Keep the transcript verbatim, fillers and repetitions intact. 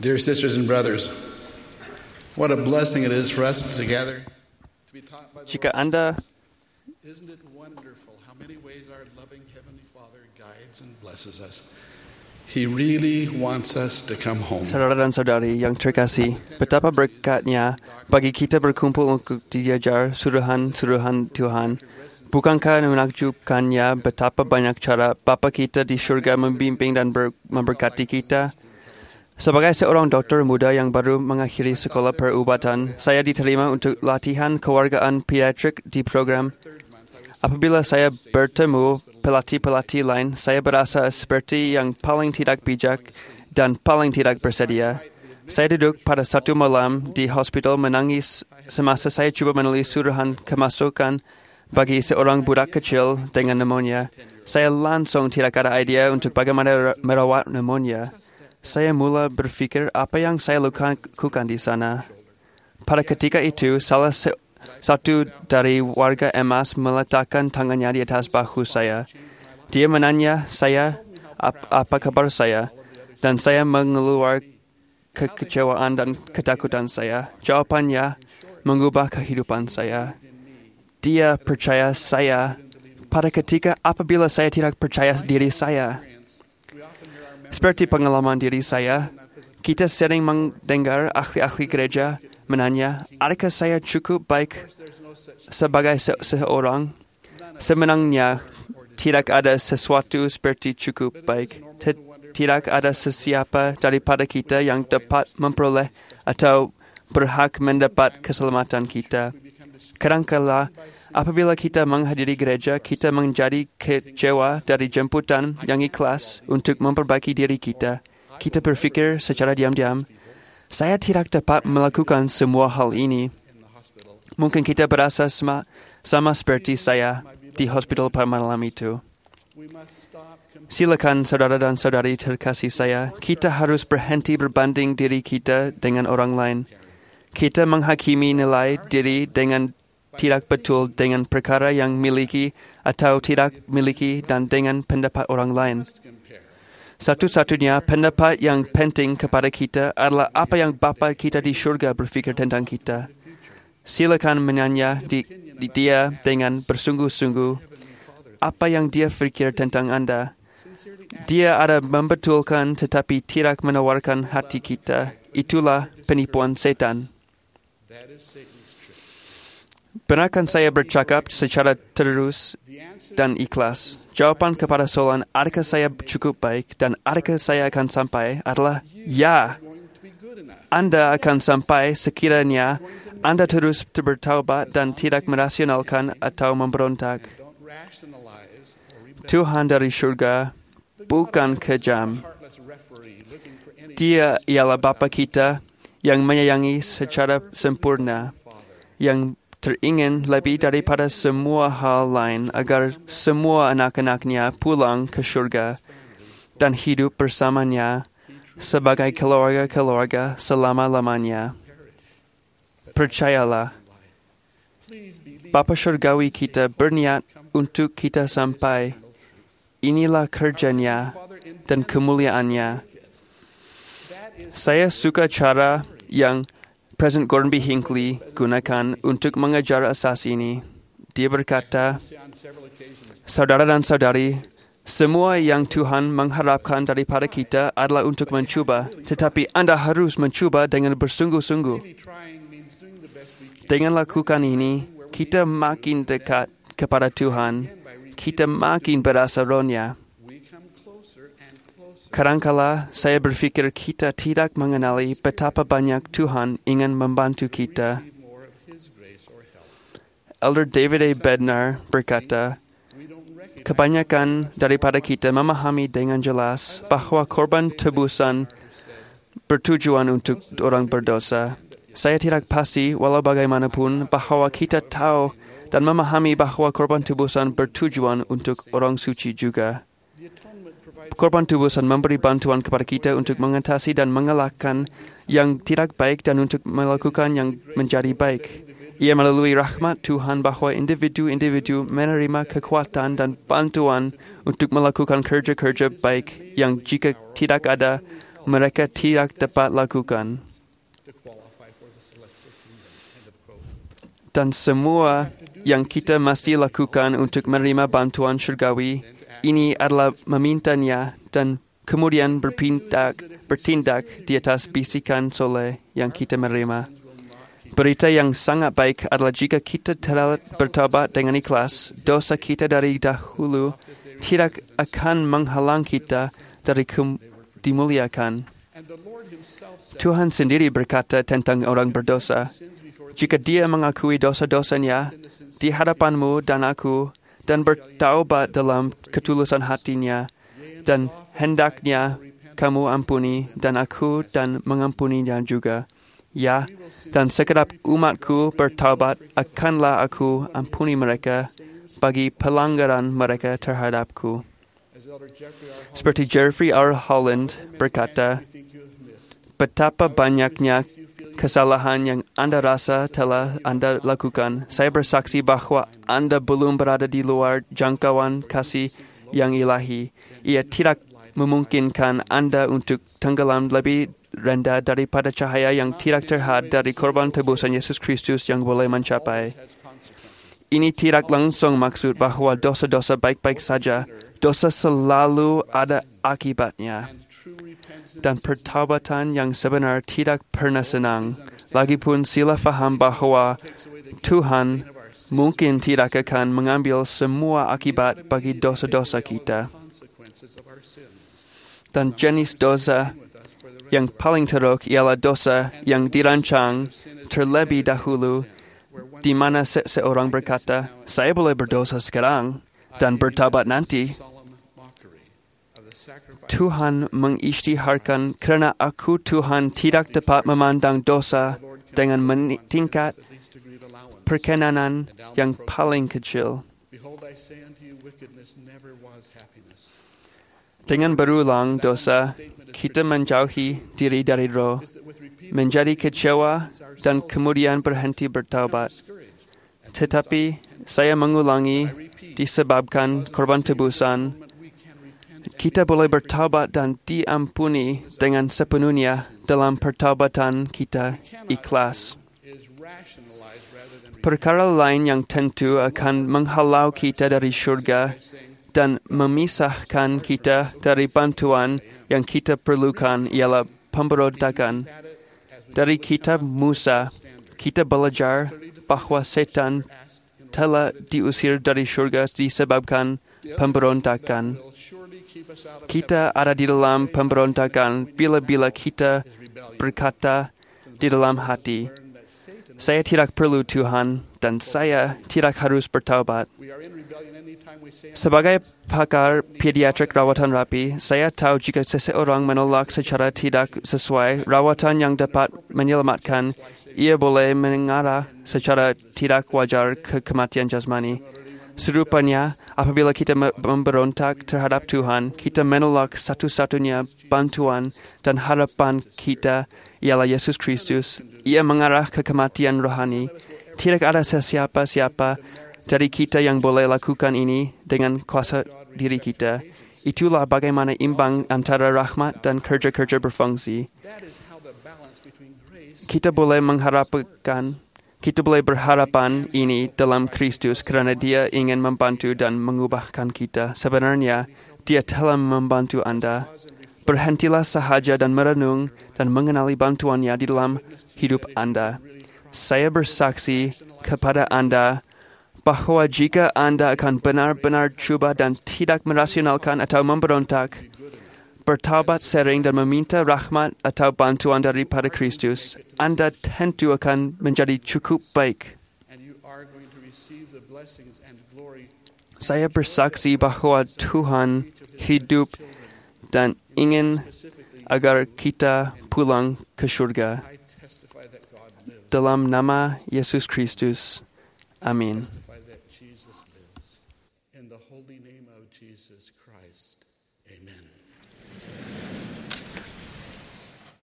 Dear sisters and brothers, what a blessing it is for us to gather to be taught by the Jika Lord. Anda Isn't it wonderful how many ways our loving Heavenly Father guides and blesses us? He really wants us to come home. saudara dan saudari yang terkasih, betapa berkatnya bagi kita berkumpul untuk diajar suruhan-suruhan Tuhan. Bukankah menakjubkannya betapa banyak cara Bapa kita di syurga membimbing dan ber- memberkati kita? Sebagai seorang doktor muda yang baru mengakhiri sekolah perubatan, saya diterima untuk latihan kewargaan pediatrik di program. Apabila saya bertemu pelatih-pelatih lain, saya berasa seperti yang paling tidak bijak dan paling tidak bersedia. Saya duduk pada satu malam di hospital menangis semasa saya cuba menulis suruhan kemasukan bagi seorang budak kecil dengan pneumonia. Saya langsung tidak ada idea untuk bagaimana merawat pneumonia. Saya mula berfikir apa yang saya lakukan di sana. Pada ketika itu, salah se- satu dari warga M A S meletakkan tangannya di atas bahu saya. Dia menanya saya ap- apa kabar saya, dan saya mengeluarkan kekecewaan dan ketakutan saya. Jawabannya mengubah kehidupan saya. Dia percaya saya pada ketika apabila saya tidak percaya diri saya. Seperti pengalaman diri saya, kita sering mendengar ahli-ahli gereja menanya, adakah saya cukup baik sebagai se- seseorang? Sebenarnya, tidak ada sesuatu seperti cukup baik. T- tidak ada sesiapa daripada kita yang dapat memperoleh atau berhak mendapat keselamatan kita. Kadangkala, apabila kita menghadiri gereja, kita menjadi kecewa dari jemputan yang ikhlas untuk memperbaiki diri kita. Kita berfikir secara diam-diam, saya tidak dapat melakukan semua hal ini. Mungkin kita berasa sama, sama seperti saya di hospital pada malam itu. Silakan saudara dan saudari terkasih saya, kita harus berhenti berbanding diri kita dengan orang lain. Kita menghakimi nilai diri dengan tidak betul dengan perkara yang miliki atau tidak miliki dan dengan pendapat orang lain. Satu-satunya pendapat yang penting kepada kita adalah apa yang Bapa kita di syurga berfikir tentang kita. Silakan menanya di, di dia dengan bersungguh-sungguh apa yang dia fikir tentang Anda. Dia ada membetulkan tetapi tidak menawarkan hati kita. Itulah penipuan setan. Benarkah saya bercakap secara terus dan ikhlas? Jawapan kepada soalan adakah saya cukup baik dan adakah saya akan sampai adalah ya. Anda akan sampai sekiranya Anda terus bertaubat dan tidak merasionalkan atau memberontak. Tuhan dari syurga bukan kejam. Dia ialah Bapa kita yang menyayangi secara sempurna, yang teringin lebih daripada semua hal lain agar semua anak-anaknya pulang ke syurga dan hidup bersamanya sebagai keluarga-keluarga selama-lamanya. Percayalah, Bapa Syurgawi kita berniat untuk kita sampai. Inilah kerjanya dan kemuliaannya. Saya suka cara yang President Gordon B. Hinckley gunakan untuk mengajar asas ini. Dia berkata, saudara dan saudari, semua yang Tuhan mengharapkan daripada kita adalah untuk mencuba, tetapi Anda harus mencuba dengan bersungguh-sungguh. Dengan lakukan ini, kita makin dekat kepada Tuhan, kita makin berasa rohnya. Kadangkala saya berfikir kita tidak mengenali betapa banyak Tuhan ingin membantu kita. Elder David A. Bednar berkata, kebanyakan daripada kita memahami dengan jelas bahawa korban tebusan bertujuan untuk orang berdosa. Saya tidak pasti walau bagaimanapun bahawa kita tahu dan memahami bahawa korban tebusan bertujuan untuk orang suci juga. Korban tebusan memberi bantuan kepada kita untuk mengatasi dan mengalahkan yang tidak baik dan untuk melakukan yang menjadi baik. Ia melalui rahmat Tuhan bahawa individu-individu menerima kekuatan dan bantuan untuk melakukan kerja-kerja baik yang jika tidak ada mereka tidak dapat lakukan. to qualify for the celestial kingdom. End of quote. Dan semua yang kita mesti lakukan untuk menerima bantuan syurgawi ini adalah memintanya dan kemudian bertindak, bertindak di atas bisikan soleh yang kita menerima. Berita yang sangat baik adalah jika kita telah bertobat dengan ikhlas, dosa kita dari dahulu tidak akan menghalang kita dari kem- dimuliakan. And the Lord himself said, Tuhan sendiri berkata tentang orang berdosa, jika dia mengakui dosa-dosanya di hadapanmu dan aku, dan bertaubat dalam ketulusan hatinya, dan hendaknya kamu ampuni, dan aku dan mengampuninya juga. Ya, dan sekedap umatku bertaubat, akanlah aku ampuni mereka bagi pelanggaran mereka terhadapku. as Elder Jeffrey R. Holland Seperti Jeffrey R. Holland berkata, think you have missed. betapa banyaknya kesalahan yang Anda rasa telah Anda lakukan. Saya bersaksi bahwa Anda belum berada di luar jangkauan kasih yang ilahi. Ia tidak memungkinkan Anda untuk tenggelam lebih rendah daripada cahaya yang tidak terhad dari korban tebusan Yesus Kristus yang boleh mencapai. Ini tidak langsung maksud bahwa dosa-dosa baik-baik saja. Dosa selalu ada akibatnya. Dan pertaubatan yang sebenar tidak pernah senang. Lagipun sila faham bahwa Tuhan mungkin tidak akan mengambil semua akibat bagi dosa-dosa kita. Dan jenis dosa yang paling teruk ialah dosa yang dirancang terlebih dahulu, di mana seseorang berkata, saya boleh berdosa sekarang dan bertaubat nanti. Tuhan mengisytiharkan kerana aku Tuhan tidak dapat memandang dosa dengan meningkat perkenanan yang paling kecil. Dengan berulang dosa, kita menjauhi diri dari roh, menjadi kecewa dan kemudian berhenti bertaubat. Tetapi saya mengulangi disebabkan korban tebusan, kita boleh bertaubat dan diampuni dengan sepenuhnya dalam pertaubatan kita ikhlas. Perkara lain yang tentu akan menghalau kita dari syurga dan memisahkan kita dari bantuan yang kita perlukan ialah pemberontakan. Dari kitab Musa, kita belajar bahwa setan telah diusir dari syurga disebabkan pemberontakan. Kita ada di dalam pemberontakan bila-bila kita berkata di dalam hati, saya tidak perlu Tuhan dan saya tidak harus bertaubat. Sebagai pakar pediatrik rawatan rapi, saya tahu jika seseorang menolak secara tidak sesuai rawatan yang dapat menyelamatkan, ia boleh mengarah secara tidak wajar ke kematian jasmani. Serupanya, apabila kita memberontak terhadap Tuhan, kita menolak satu-satunya bantuan dan harapan kita ialah Yesus Kristus. Ia mengarah ke kematian rohani. Tidak ada sesiapa-siapa dari kita yang boleh lakukan ini dengan kuasa diri kita. Itulah bagaimana imbang antara rahmat dan kerja-kerja berfungsi. Kita boleh mengharapkan Kita boleh berharapan ini dalam Kristus kerana Dia ingin membantu dan mengubahkan kita. Sebenarnya, Dia telah membantu Anda. Berhentilah sahaja dan merenung dan mengenali bantuannya di dalam hidup Anda. Saya bersaksi kepada Anda bahawa jika Anda akan benar-benar cuba dan tidak merasionalkan atau memberontak, bertaubat sering dan meminta rahmat atau bantuan daripada Kristus, Anda tentu akan menjadi cukup baik. Saya bersaksi bahawa Tuhan hidup dan ingin agar kita pulang ke syurga. Dalam nama Yesus Kristus. Amin.